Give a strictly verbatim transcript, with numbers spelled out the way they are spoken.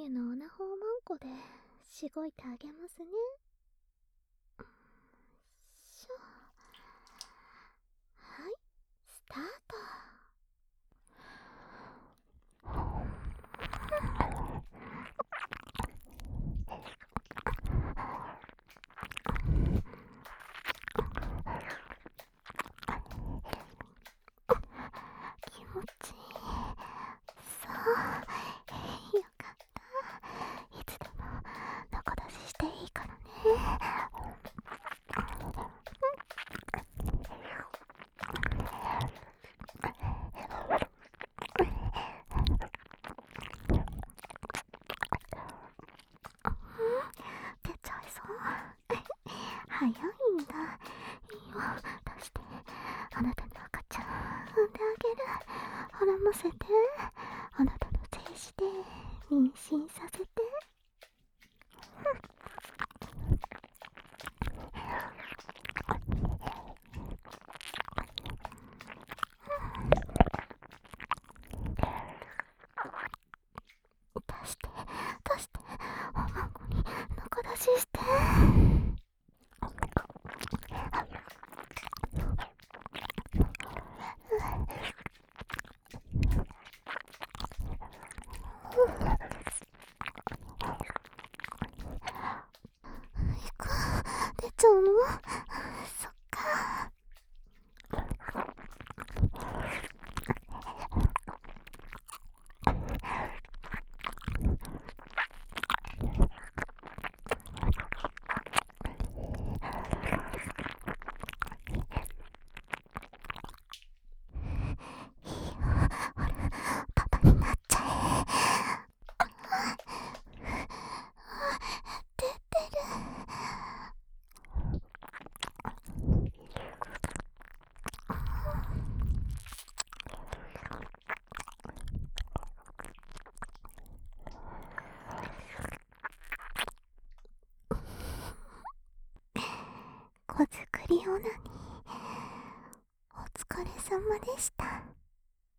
家のオナホーマンコでしごいてあげますね。しょ。はい、スタート。気持ちいい。そう、よかった。いつでも猫出ししていいからね。出ちゃいそう。早いんだ。いいよ、出して。あなたの赤ちゃん産んであげる。孕ませて。あなたの精子で妊娠させて。出して出して、おまんこに中出しして。いく、出ちゃうの？そっか。パパになっちゃえ。出てる。子作りオナニーお疲れ様でした。